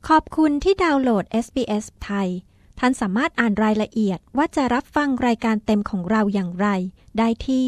ขอบคุณที่ดาวน์โหลด SBS ไทยท่านสามารถอ่านรายละเอียดว่าจะรับฟังรายการเต็มของเราอย่างไรได้ที่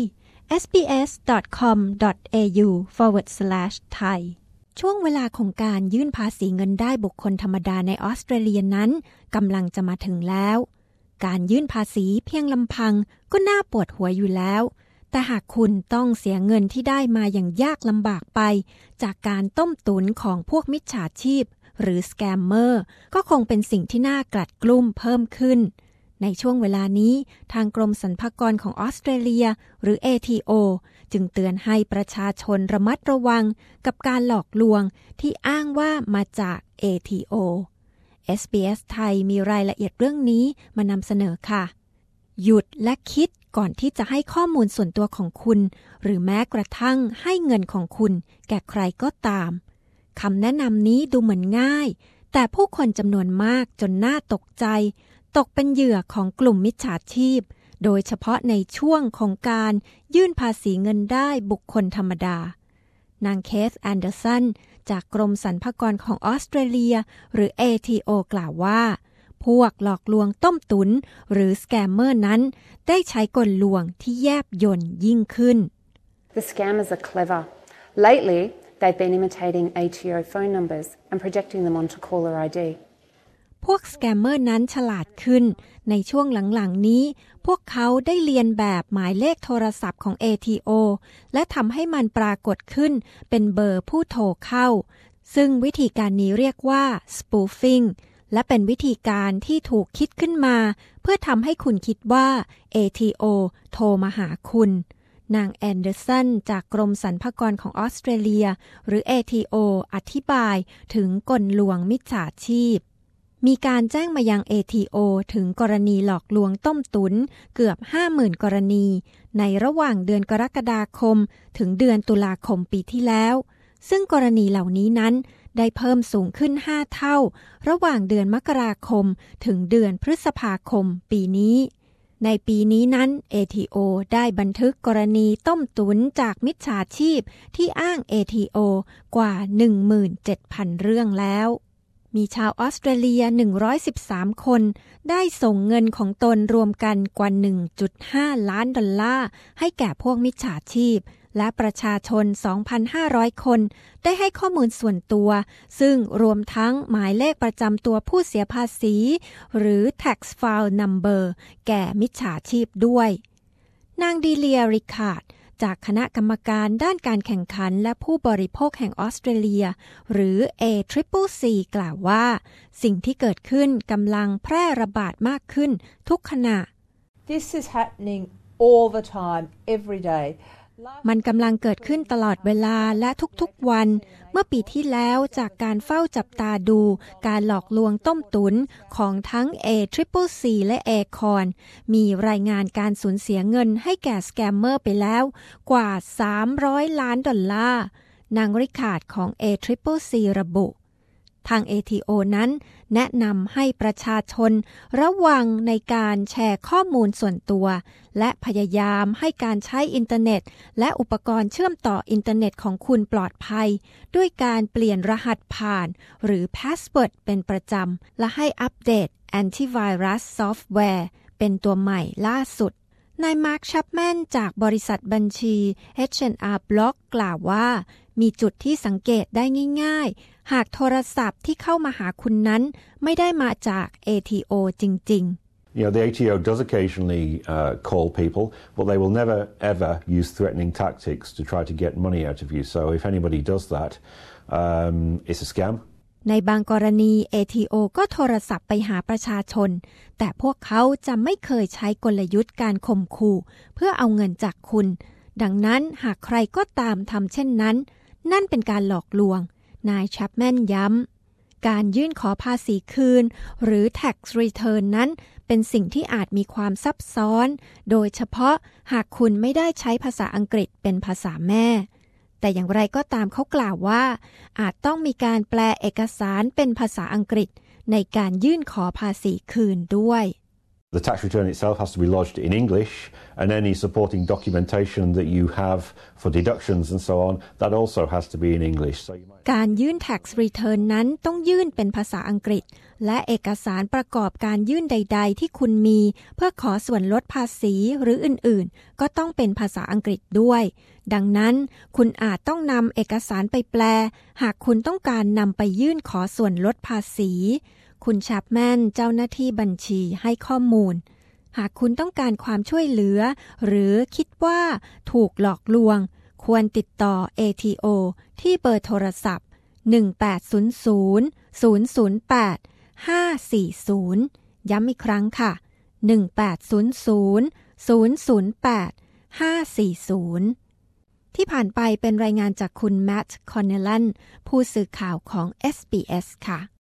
sbs.com.au/thai ช่วงเวลาของการยื่นภาษีเงินได้บุคคลธรรมดาในออสเตรเลียนั้นกำลังจะมาถึงแล้วการยื่นภาษีเพียงลำพังก็น่าปวดหัวอยู่แล้วแต่หากคุณต้องเสียเงินที่ได้มาอย่างยากลำบากไปจากการต้มตุ๋นของพวกมิจฉาชีพหรือสแกมเมอร์ก็คงเป็นสิ่งที่น่ากลัดกลุ้มเพิ่มขึ้นในช่วงเวลานี้ทางกรมสรรพากรของออสเตรเลียหรือ ATO จึงเตือนให้ประชาชนระมัดระวังกับการหลอกลวงที่อ้างว่ามาจาก ATO SBS ไทยมีรายละเอียดเรื่องนี้มานำเสนอค่ะหยุดและคิดก่อนที่จะให้ข้อมูลส่วนตัวของคุณหรือแม้กระทั่งให้เงินของคุณแก่ใครก็ตามคำแนะนำนี้ดูเหมือนง่ายแต่ผู้คนจำนวนมากจนน่าตกใจตกเป็นเหยื่อของกลุ่มมิจฉาชีพโดยเฉพาะในช่วงของการยื่นภาษีเงินได้บุคคลธรรมดานางเคธแอนเดอร์สันจากกรมสรรพากรของออสเตรเลียหรือ ATO กล่าวว่าพวกหลอกลวงต้มตุ๋นหรือสแกมเมอร์นั้นได้ใช้กลลวงที่แยบยลยิ่งขึ้น The scammers are clever. Lately, they've been imitating ATO phone numbers and projecting them onto caller ID. พวกสแกมเมอร์นั้นฉลาดขึ้นในช่วงหลังๆนี้พวกเขาได้เลียนแบบหมายเลขโทรศัพท์ของ ATO และทำให้มันปรากฏขึ้นเป็นเบอร์ผู้โทรเข้าซึ่งวิธีการนี้เรียกว่า spoofing และเป็นวิธีการที่ถูกคิดขึ้นมาเพื่อทำให้คุณคิดว่า ATO โทรมาหาคุณนางแอนเดอร์สันจากกรมสรรพากรของออสเตรเลียหรือ ATO อธิบายถึงกลลวงมิจฉาชีพมีการแจ้งมายัง ATO ถึงกรณีหลอกลวงต้มตุ๋นเกือบ 50,000 กรณีในระหว่างเดือนกรกฎาคมถึงเดือนตุลาคมปีที่แล้วซึ่งกรณีเหล่านี้นั้นได้เพิ่มสูงขึ้น 5 เท่าระหว่างเดือนมกราคมถึงเดือนพฤษภาคมปีนี้ในปีนี้นั้น ATO ได้บันทึกกรณีต้มตุ๋นจากมิจฉาชีพที่อ้าง ATO กว่า 17,000 เรื่องแล้วมีชาวออสเตรเลีย113คนได้ส่งเงินของตนรวมกันกว่า 1.5 ล้านดอลลาร์ให้แก่พวกมิจฉาชีพและประชาชน 2,500 คนได้ให้ข้อมูลส่วนตัวซึ่งรวมทั้งหมายเลขประจำตัวผู้เสียภาษีหรือ tax file number แก่มิจฉาชีพด้วยนางดีเลียริคาร์ดจากคณะกรรมการด้านการแข่งขันและผู้บริโภคแห่งออสเตรเลียหรือ ACCC กล่าวว่าสิ่งที่เกิดขึ้นกำลังแพร่ระบาดมากขึ้นทุกขณะ This is happening all the time, every day. มันกำลังเกิดขึ้นตลอดเวลาและทุกๆวันเมื่อปีที่แล้วจากการเฝ้าจับตาดูการหลอกลวงต้มตุ๋นของทั้ง ACCC และ ACON มีรายงานการสูญเสียเงินให้แก่สแกมเมอร์ไปแล้วกว่า$300 ล้านนางริคาร์ดของ ACCC ระบุทาง ATO นั้นแนะนำให้ประชาชนระวังในการแชร์ข้อมูลส่วนตัวและพยายามให้การใช้อินเทอร์เน็ตและอุปกรณ์เชื่อมต่ออินเทอร์เน็ตของคุณปลอดภัยด้วยการเปลี่ยนรหัสผ่านหรือพาสเวิร์ดเป็นประจำและให้อัปเดตแอนตี้ไวรัสซอฟต์แวร์เป็นตัวใหม่ล่าสุดนายมาร์คชัปแมนจากบริษัทบัญชี H&R Block กล่าวว่ามีจุดที่สังเกตได้ง่ายๆหากโทรศัพท์ที่เข้ามาหาคุณนั้นไม่ได้มาจาก ATO จริงๆ You know, the ATO does occasionally call people, but they will never ever use threatening tactics to try to get money out of you. So if anybody does that, it's a scam. ในบางกรณี ATO ก็โทรศัพท์ไปหาประชาชนแต่พวกเขาจะไม่เคยใช้กลยุทธ์การข่มขู่เพื่อเอาเงินจากคุณดังนั้นหากใครก็ตามทำเช่นนั้นนั่นเป็นการหลอกลวงนายแชปแมนย้ำการยื่นขอภาษีคืนหรือ tax return นั้นเป็นสิ่งที่อาจมีความซับซ้อนโดยเฉพาะหากคุณไม่ได้ใช้ภาษาอังกฤษเป็นภาษาแม่แต่อย่างไรก็ตามเขากล่าวว่าอาจต้องมีการแปลเอกสารเป็นภาษาอังกฤษในการยื่นขอภาษีคืนด้วย The tax return itself has to be lodged in English, and any supporting documentation that you have for deductions and so on, that also has to be in English. So you might... การยื่น tax return นั้นต้องยื่นเป็นภาษาอังกฤษและเอกสารประกอบการยื่นใดๆที่คุณมีเพื่อขอส่วนลดภาษีหรืออื่นๆก็ต้องเป็นภาษาอังกฤษด้วยดังนั้นคุณอาจต้องนำเอกสารไปแปลหากคุณต้องการนำไปยื่นขอส่วนลดภาษีคุณแชปแมนเจ้าหน้าที่บัญชีให้ข้อมูลหากคุณต้องการความช่วยเหลือหรือคิดว่าถูกหลอกลวงควรติดต่อ ATO ที่เบอร์โทรศัพท์1800-008-540ย้ำอีกครั้งค่ะ1800-008-540ที่ผ่านไปเป็นรายงานจากคุณแมตต์ คอนเนลลันผู้สื่อข่าวของ SBS ค่ะ